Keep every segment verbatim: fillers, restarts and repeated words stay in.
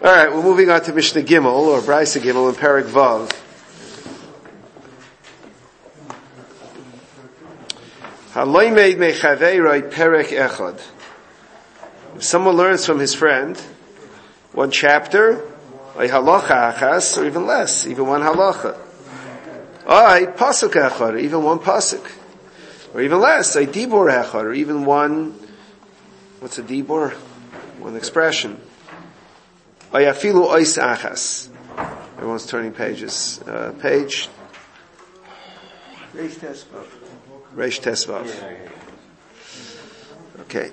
All right, we're moving on to Mishnah Gimel, or Brisa Gimel, in Perek Vav. Haloimed mechaveiroi Perek Echad. If someone learns from his friend one chapter, a halacha achas, or even less, even one halacha. Ay pasuk echad, or even one pasuk, or even less, a dibur echad, or even one. What's a dibur? One expression. Ay afilu ois achas. Everyone's turning pages. Uh, page. Reish Tesvav. Reish Tesvav. Okay.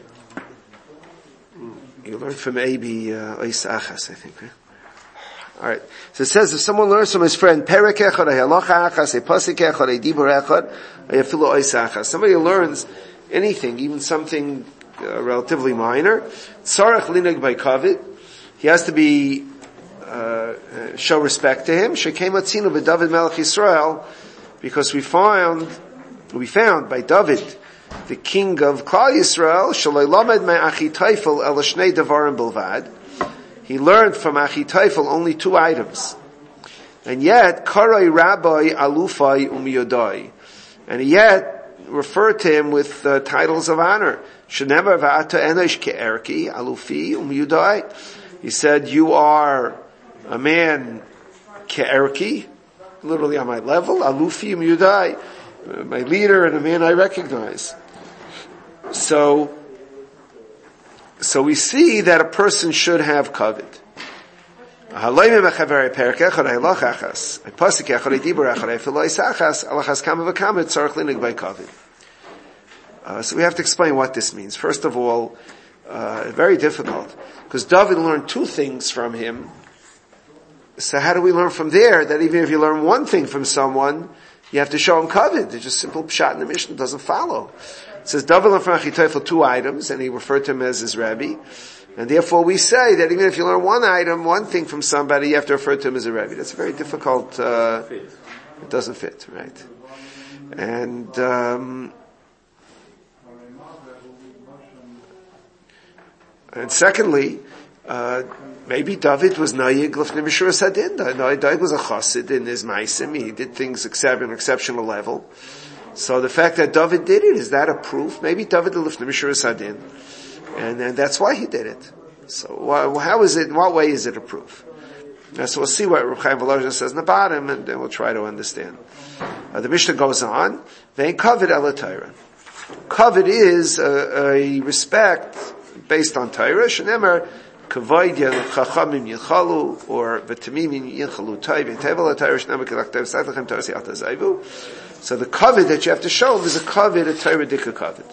You learned from Abi uh, ois achas, I think, right? All right. So it says if someone learns from his friend perek echad, a halacha achas, a pasuk echad, a dibur echad, a afilu ois achas. Somebody learns anything, even something uh, relatively minor. Tzarech linag by kavit. He has to be uh, show respect to him. Shekei matzinu b'David Melech Yisrael, because we found we found by David, the king of Klal Yisrael, shaloi lamed me Achitophel el shnei davarim bilvad. He learned from Achitophel only two items, and yet karoi rabbi alufai umiyodai, and he yet referred to him with uh, titles of honor. Shenever va'ata enosh ke'erki alufi umiyodai. He said, you are a man ke'erki, literally on my level, alufi umiyodai, my leader and a man I recognize. So, so we see that a person should have kavod. Uh, so we have to explain what this means. First of all, uh, very difficult, because David learned two things from him. So how do we learn from there that even if you learn one thing from someone, you have to show him kavod? It's just simple pshat in the Mishnah, doesn't follow. It says David learned from Achitophel two items, and he referred to him as his Rebbe. And therefore we say that even if you learn one item, one thing from somebody, you have to refer to him as a Rebbe. That's very difficult, uh, it doesn't fit, right? And, um, and secondly, uh, maybe David was Nayig Lefnei Mishur Sadin. David was a chassid in his Maisim. He did things on an exceptional level. So the fact that David did it, is that a proof? Maybe David did Lefnei Mishur Sadin. And, and that's why he did it. So how is it, in what way is it a proof? Now, so we'll see what Reb Chaim Volozhin says in the bottom, and then we'll try to understand. Uh, the Mishnah goes on, Vein kavod ela Torah. Kavod is a, a respect based on Torah. Shenemer, kavod yel chachamim yinchalu, or v'tamimim yinchalu toiv, v'tevel ha-Torah, shenemer kelaktev sa'tlechem Torah si'at ha'zayvu. So the kavod that you have to show him is a kavod, a Torah dika kavod.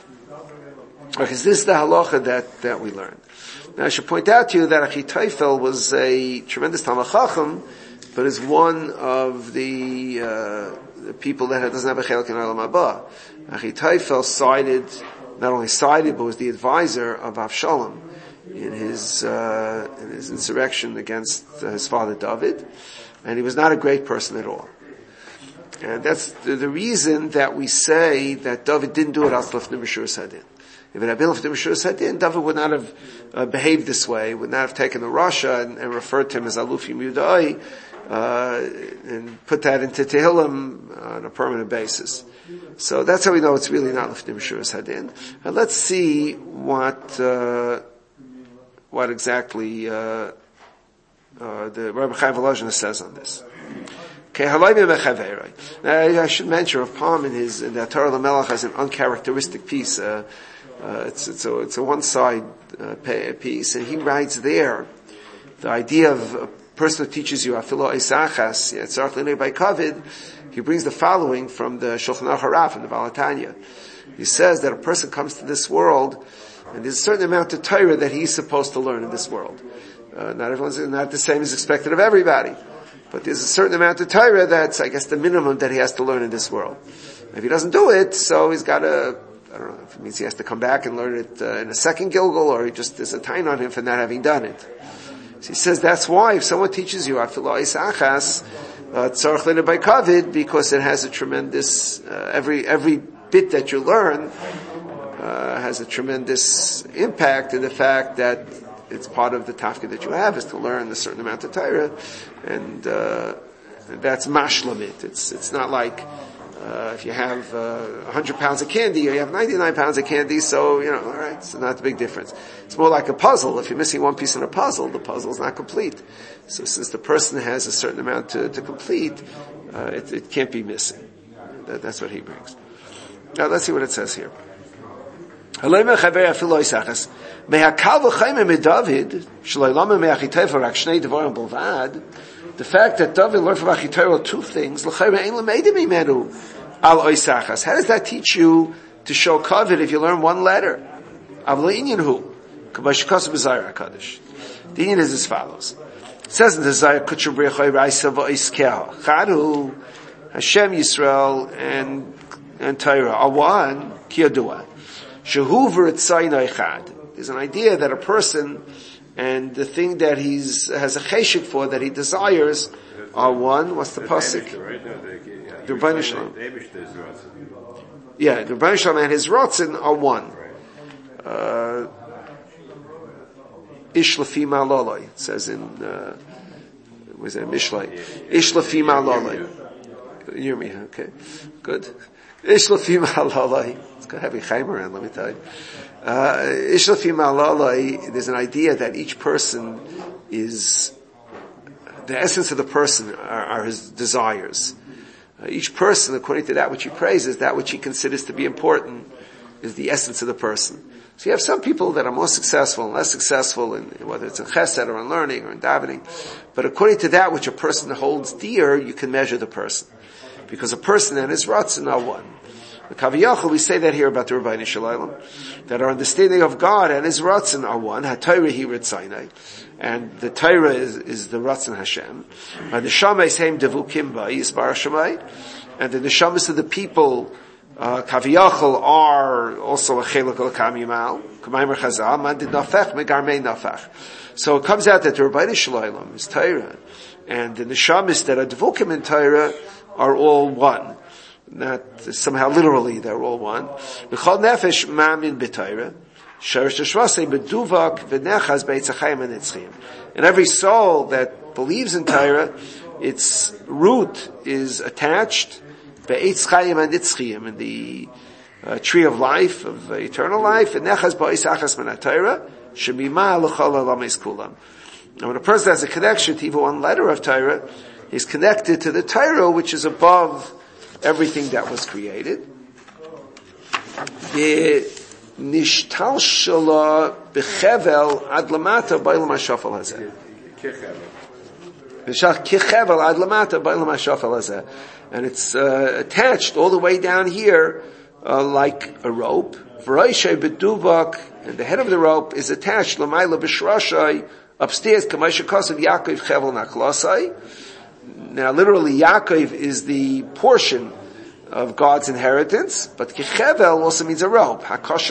Because this is the halacha that, that we learned. Now I should point out to you that Achitophel was a tremendous Talmid Chacham, but is one of the, uh, the people that doesn't have a chelek in Olam Haba. Achitophel sided, not only sided, but was the advisor of Avshalom in his, uh, in his insurrection against uh, his father David, and he was not a great person at all. And that's the, the reason that we say that David didn't do it as Lefnei Mishur Sadin. If it had been Lefnei Mishur Sadin, David would not have uh, behaved this way, would not have taken the Rasha and, and referred to him as Alufi Yudai, uh, and put that into Tehillim on a permanent basis. So that's how we know it's really not Lefnei Mishur Sadin. And let's see what, uh, what exactly, uh, uh, the Rabbi Chaim Volozhin says on this. Okay, now I should mention Rav Palm in his, in the Torah Lamelech has an uncharacteristic piece, uh, Uh, it's, it's a, it's a one-side uh, piece, and he writes there the idea of a person who teaches you afilo isachas yatzarach linei by kavod. He brings the following from the Shulchan Aruch Harav, from the Baal Tanya. He says that a person comes to this world, and there's a certain amount of Torah that he's supposed to learn in this world. Uh, not everyone's not the same as expected of everybody, but there's a certain amount of Torah that's, I guess, the minimum that he has to learn in this world. If he doesn't do it, so he's got to, I don't know if it means he has to come back and learn it uh, in a second Gilgal, or he just, there's a time on him for not having done it. So he says that's why if someone teaches you afilo isachas tzarich linei by kavod, because it has a tremendous, uh, every, every bit that you learn, uh, has a tremendous impact in the fact that it's part of the tafka that you have is to learn a certain amount of Torah, and uh, that's mashlamit. It's it's not like uh, if you have uh, one hundred pounds of candy or you have ninety-nine pounds of candy, so, you know, all right, it's not a big difference. It's more like a puzzle. If you're missing one piece in a puzzle, the puzzle is not complete. So since the person has a certain amount to, to complete, uh, it, it can't be missing. That, that's what he brings. Now let's see what it says here. The fact that David learned from Achitayro two things, how does that teach you to show kavod if you learn one letter? The inyan is as follows. It says in the Zayar, Chadu, Hashem Yisrael, and, and Torah are one, Kiyadua. Shehu v'ritzayna echad. There's an idea that a person and the thing that he's has a cheshik for, that he desires, are one. What's the pasuk? The Rebbeinu Shalom. Yeah, the Rebbeinu Shalom and his rotzen are one. Uh, Ish lefi ma'aloloi. It says in uh, was it Mishlei? Ish lefi ma'aloloi. You hear me? Okay, good. Ish lefi ma'aloloi. It's got heavy chaim around, let me tell you. Uh, Ish lefi ma'aloloi. There's an idea that each person is the essence of the person are, are his desires. Uh, each person, according to that which he praises, that which he considers to be important, is the essence of the person. So you have some people that are more successful and less successful, in, whether it's in chesed or in learning or in davening. But according to that which a person holds dear, you can measure the person. Because a person and his ratzon are one. The Kaviyachal, we say that here about the Rebbeinu Shalom, that our understanding of God and his ratzon are one. HaTorah hi ritzaynai. And the Torah is, is the ratzon Hashem. And the Neshama heim devukim ba yisbar Shemai. And the Neshamas of the people, Uh, Kaviyachal are also a chelak l'kam yimal. K'maymer Chazal, man did nafech, megarmei nafech. So it comes out that the Rebbeinu Shalom is Torah, and the neshamis that are devukim in Torah are all one. Not somehow literally they're all one. V'chol nefesh ma'amin b'Torah, sherish t'shvasei b'duvak v'nechaz b'eitzachayim v'netzchim. And every soul that believes in Torah, its root is attached Be'etz Chayim and Itzchiyim, in the uh, tree of life, of uh, eternal life, and Nechaz Ba'is Achas Min HaTorah, Shemima L'chol Ha'lamis Kulam. Now when a person has a connection to even one letter of Torah, he's connected to the Torah, which is above everything that was created. Nishtal Shala B'chevel Ad Lamata Ba'ilum HaShafal Hazeh. And it's uh, attached all the way down here uh, like a rope. And the head of the rope is attached upstairs. Now literally Yaakov is the portion of God's inheritance, but Kechevel also means a rope.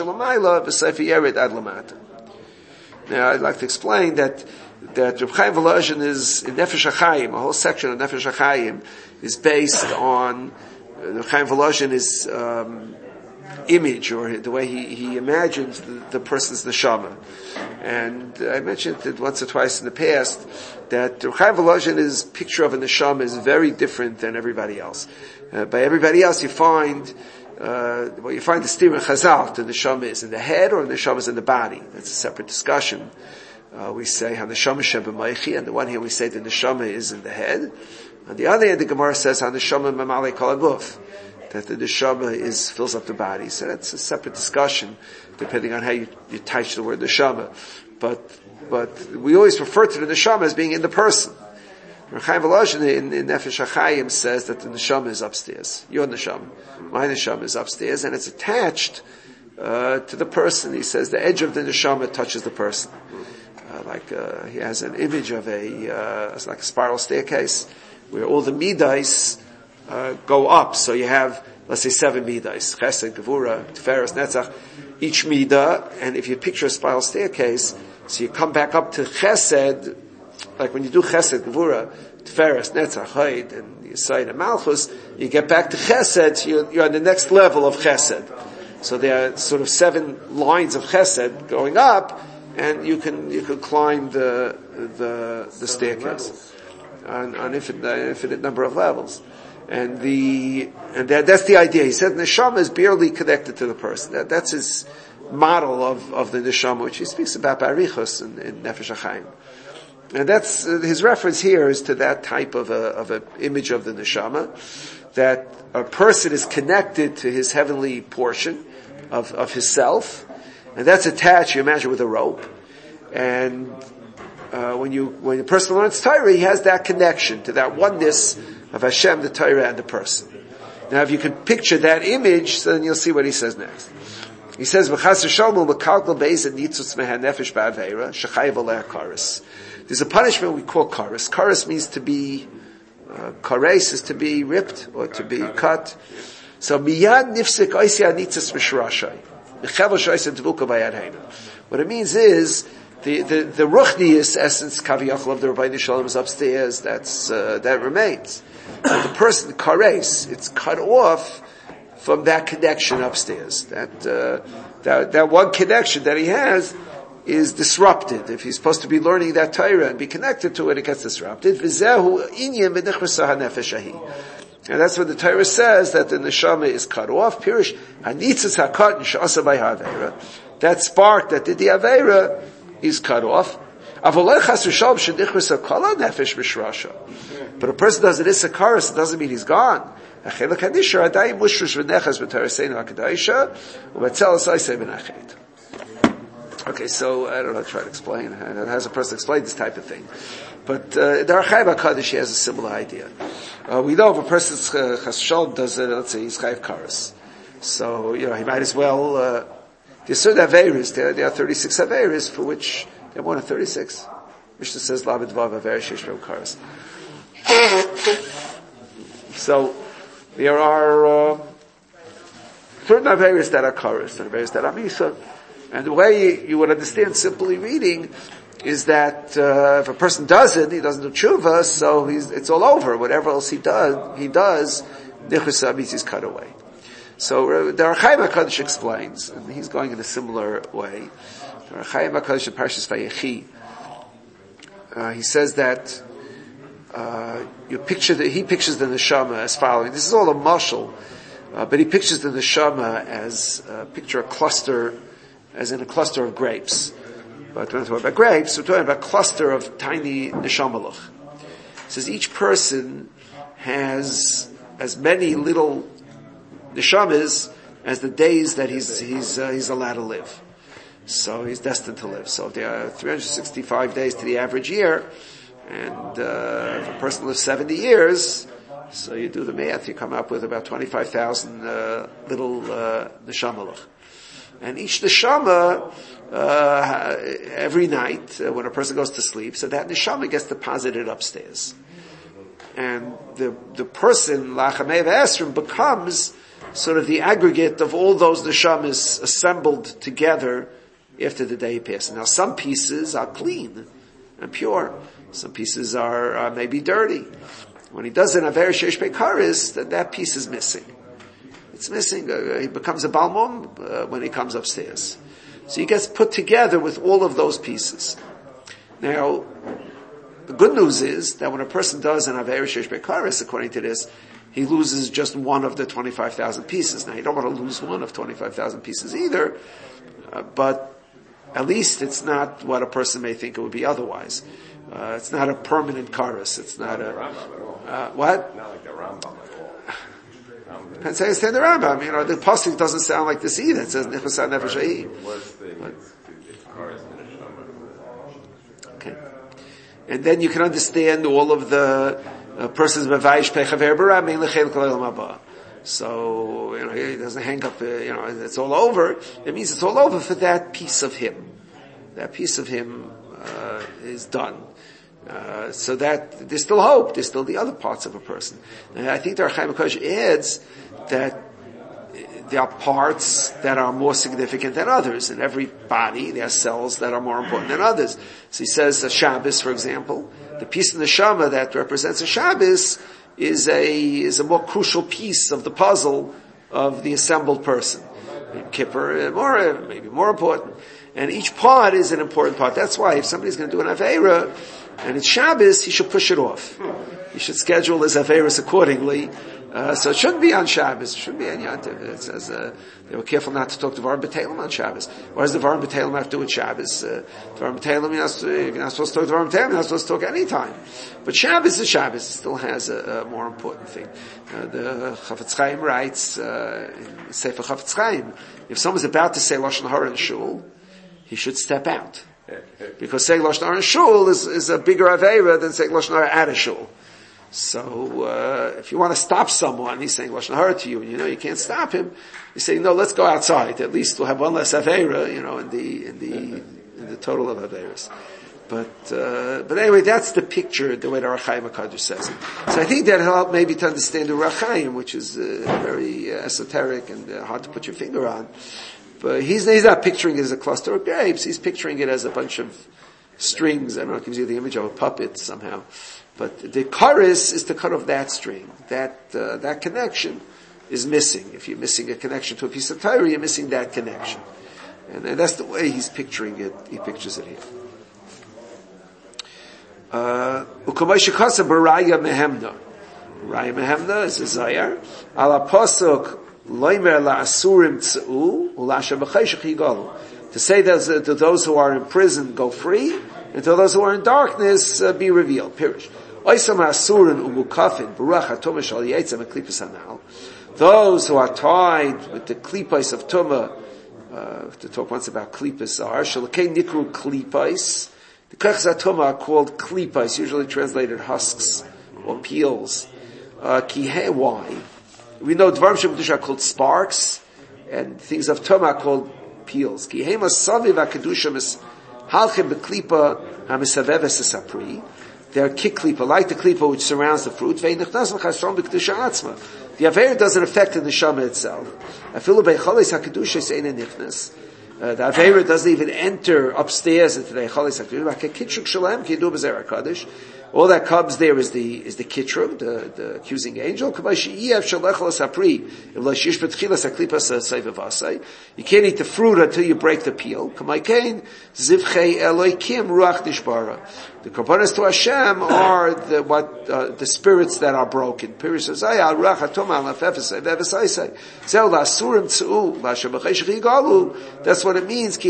Now I'd like to explain that that Reb Chaim Volozhin is in Nefesh HaChaim, a whole section of Nefesh HaChaim is based on uh, Reb Chaim Volozhin is um, image, or the way he, he imagines the, the person's neshama. And I mentioned it once or twice in the past that Reb Chaim Volozhin's picture of a neshama is very different than everybody else. Uh, by everybody else, you find uh, well, you find the steer in Chazal. The neshama is in the head, or the neshama is in the body. That's a separate discussion. Uh, we say HaNeshama Sheb'Maichi, and the one here we say the neshama is in the head. On the other hand, the Gemara says HaNeshama Mamale Kol HaGuf, that the neshama is fills up the body. So that's a separate discussion, depending on how you, you touch the word neshama. But but we always refer to the neshama as being in the person. Reb Chaim Volozhin in, in Nefesh HaChaim says that the neshama is upstairs. Your neshama, my neshama is upstairs, and it's attached uh, to the person. He says the edge of the neshama touches the person. Uh, like uh, he has an image of a uh, it's like a spiral staircase where all the midas uh, go up. So you have, let's say, seven midas: Chesed, Gevura, Tiferes, Netzach. Each midah, and if you picture a spiral staircase, so you come back up to Chesed, like when you do Chesed, Gevura, Tiferes, Netzach, Chayid, and Yisayid and Malchus, you get back to Chesed. So you're, you're on the next level of Chesed. So there are sort of seven lines of Chesed going up. and you can you can climb the the the staircase on, on infinite, infinite number of levels. And the and that, that's the idea. He said neshama is barely connected to the person. That, that's his model of, of the neshama, which he speaks about barichos in, in Nefesh HaChaim. And that's uh, his reference here is to that type of a of an image of the neshama, that a person is connected to his heavenly portion of of his self, and that's attached, you imagine, with a rope. And uh, when you when a person learns Torah, he has that connection to that oneness of Hashem, the Torah, and the person. Now, if you can picture that image, then you'll see what he says next. He says, "There's a punishment we call kares. Kares means to be, uh, kares is to be ripped or to be cut. So miyad nifsik oisi anitzas mishrashai. What it means is the the, the ruchnius essence kaviyachol of the Rabbeinu Shalom is upstairs. That's uh, that remains. But the person kares, it's cut off from that connection upstairs. That uh, that that one connection that he has is disrupted. If he's supposed to be learning that Torah and be connected to it, it gets disrupted. V'zehu inyan b'nichvasa hanefesh ahi. And that's what the Torah says, that the neshama is cut off. Pirish, hanitzas hakatan she'asa by ha'avera. That spark that did the avera is cut off. Avolei chas v'shalom shenichvasa kala nefesh b'shrasha. But a person does it isakaris, it doesn't mean he's gone. Achelak hadisha adayim mushrush v'nechas b'taraseinu ha'kadaisha u'batzelas aisei v'nachet. Okay, so I don't know how to try to explain. How does a person explain this type of thing? But uh, the Archaim HaKadosh has a similar idea. Uh, we know if a person's uh, Chas Shalom does it, let's say he's Chayiv Karas. So, you know, he might as well, uh, there's certain Averis, there, there are thirty-six Averis for which, there are more than thirty-six. Mishnah says, Labed Vav Aver Shesh Rem Karas. So, there are, uh, certain Averis that are Karas, certain Averis that are Misa. And the way you would understand simply reading is that uh, if a person does it, he doesn't do tshuva, so he's, it's all over. Whatever else he does, he does, nichus means he's cut away. So uh, the Archaim HaKadosh explains, and he's going in a similar way. The Archaim HaKadosh in Parshas Vayechi, uh, he says that uh, you picture the, he pictures the neshama as following. This is all a mashal, uh, but he pictures the neshama as uh, picture a cluster. As in a cluster of grapes. But when we're talking about grapes, we're talking about a cluster of tiny neshamalach. It says each person has as many little neshamas as the days that he's he's uh, he's allowed to live. So he's destined to live. So if there are three hundred sixty-five days to the average year, and uh, if a person lives seventy years, so you do the math, you come up with about twenty-five thousand uh, little uh, neshamalach. And each neshama, uh, every night, uh, when a person goes to sleep, so that neshama gets deposited upstairs. And the, the person, Lachamei V'Esrim, becomes sort of the aggregate of all those neshamas assembled together after the day passes. Now some pieces are clean and pure. Some pieces are, uh, maybe dirty. When he does an Aver Sheish Beikaris, then that piece is missing. It's missing. Uh, he becomes a balmum uh, when he comes upstairs. So he gets put together with all of those pieces. Now, the good news is that when a person does an Aver Sheish Beikaris, according to this, he loses just one of the twenty-five thousand pieces. Now, you don't want to lose one of twenty-five thousand pieces either, uh, but at least it's not what a person may think it would be otherwise. Uh, it's not a permanent karis. It's not a, uh, what? Not like the Rambam at all. Depends how you stand the Rambam. You know, the pasuk doesn't sound like this either. It says Nichusah Nefesh Ha'i. Worst thing is it's karis and neshama. Okay. And then you can understand all of the uh, person's mevayish pechaver bara mein lechel kol olam haba. So, you know, he doesn't hang up, uh, you know, it's all over. It means it's all over for that piece of him. That piece of him uh, is done. Uh, so that there's still hope. There's still the other parts of a person. And I think the Archaim HaKadosh adds that there are parts that are more significant than others. In every body, there are cells that are more important than others. So he says a Shabbos, for example, the piece of the neshama that represents a Shabbos is a is a more crucial piece of the puzzle of the assembled person. Maybe Kippur, more maybe more important. And each part is an important part. That's why if somebody's going to do an Aveira, and it's Shabbos, he should push it off. He should schedule his Aveiras accordingly. Uh, so it shouldn't be on Shabbos. It shouldn't be on Yantiv. It says, uh, they were careful not to talk to Varim B'Telem on Shabbos. Why does the Varim B'Telem have to do with Shabbos? Uh, Varim B'Telem, you're not, you're not supposed to talk to Varim B'Telem, you're not supposed to talk any time. But Shabbos is Shabbos. It still has a, a more important thing. Uh, the Chafetz Chaim writes, uh, in Sefer Chafetz Chaim, if someone's about to say Lashon Hara in Shul, he should step out. Because saying Lashon Hara in Shul is, is a bigger Aveira than saying Lashon Hara at a Shul. So, uh, if you want to stop someone, he's saying Lashon Hara to you, and you know you can't stop him, you say, no, let's go outside. At least we'll have one less Aveira, you know, in the, in the, in the total of Aveiras. But, uh, but anyway, that's the picture, the way the Ohr HaChaim HaKadosh says it. So I think that helped maybe to understand the Ohr HaChaim, which is, uh, very uh, esoteric and uh, hard to put your finger on. But he's, he's not picturing it as a cluster of grapes, he's picturing it as a bunch of strings. I don't know, it gives you the image of a puppet somehow. But the chorus is to cut off that string. That, uh, that connection is missing. If you're missing a connection to a piece of Torah, you're missing that connection. And, and that's the way he's picturing it. He pictures it here. Uh, U'kamosh shekasa b'raya mehemna. Raya mehemna is a zayar. Ala pasuk loimer la'asurim tz'u u'lashem b'chayshich yigalu. To say that to those who are in prison, go free, and to those who are in darkness, uh, be revealed. Pirish. Those who are tied with the klipos of Tumah, uh, to talk once about klipos are, shalakei nikru klipos. The klipos of Tumah are called klipos, usually translated husks or peels. Uh, kihe, why? We know dvarim sheb'kedusha are called sparks, and things of Tumah are called peels. Kihe masaviv ha'kedusha mis halchem b'klipa ha'misaveves esapri. They are kick klipa, like the klipa which surrounds the fruit. The Aveira doesn't affect the neshama itself. Uh, the Aveira doesn't even enter upstairs into the Eichalis HaKadosh. All that comes there is the, is the kitrug, the, the accusing angel. You can't eat the fruit until you break the peel. The korbanos to Hashem are the, what, uh, the spirits that are broken. That's what it means.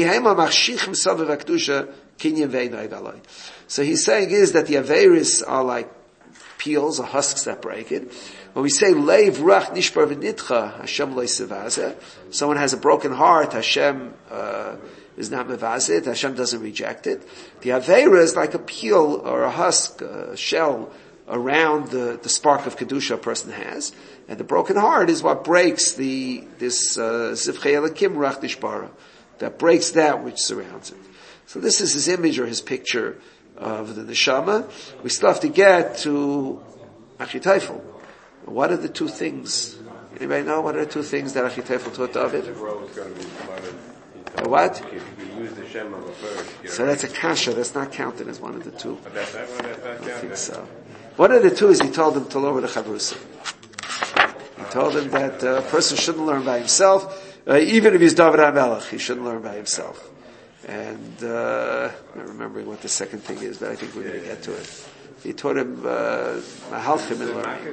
So he's saying is that the Aveiris are like peels or husks that break it. When we say leiv rach nishbar v'nitcha, Hashem lo yisevazeh, someone has a broken heart, Hashem uh, is not mevazeh, Hashem doesn't reject it. The Aveira is like a peel or a husk, a shell around the, the spark of kedusha a person has, and the broken heart is what breaks the this zivchei elakim rach nishbara, that breaks that which surrounds it. So this is his image or his picture of the neshama. We still have to get to Achiteifel. What are the two things? Anybody know what are the two things that Achiteifel taught David? What? So that's a kasha. That's not counted as one of the two. I don't think so. One of the two is he told him to lower the chavrusa. He told him that a person shouldn't learn by himself, uh, even if he's David HaMelech, he shouldn't learn by himself. And uh, I'm not remembering what the second thing is, but I think we're going to get to it. He taught him mahalchim in learning.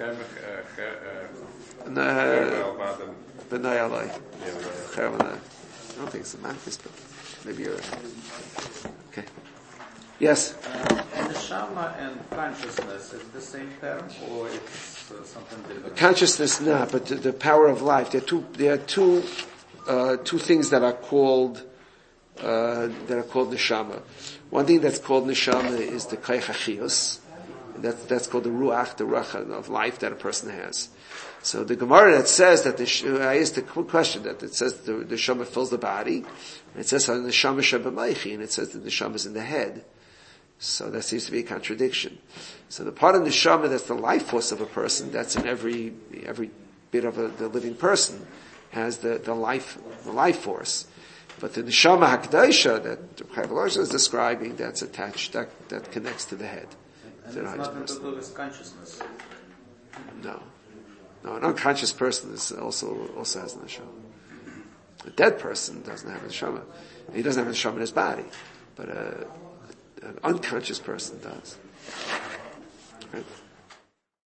B'nai alai. I don't think it's a mahalchim, but maybe you're right. Okay. Yes? Uh, neshama and consciousness is the same term, or it's uh, something different? Consciousness, no, but the, the power of life. There are two. There are two. Uh, two things that are called. Uh, that are called neshama. One thing that's called neshama is the koach hachiyus. That's, that's called the ruach, the ruach of life that a person has. So the Gemara that says that the, I asked a question that it says the, the neshama fills the body, and it says the neshama shebamaichi, and it says that the neshama is in the head. So that seems to be a contradiction. So the part of the neshama that's the life force of a person, that's in every, every bit of a, the living person, has the, the life, the life force. But the neshama hakdaisha that Chaim Volozhin is describing, that's attached, that, that connects to the head. And it's nothing to do with consciousness. No. No, an unconscious person is also, also has neshama. A dead person doesn't have a neshama. He doesn't have a neshama in his body, but a, an unconscious person does. Right?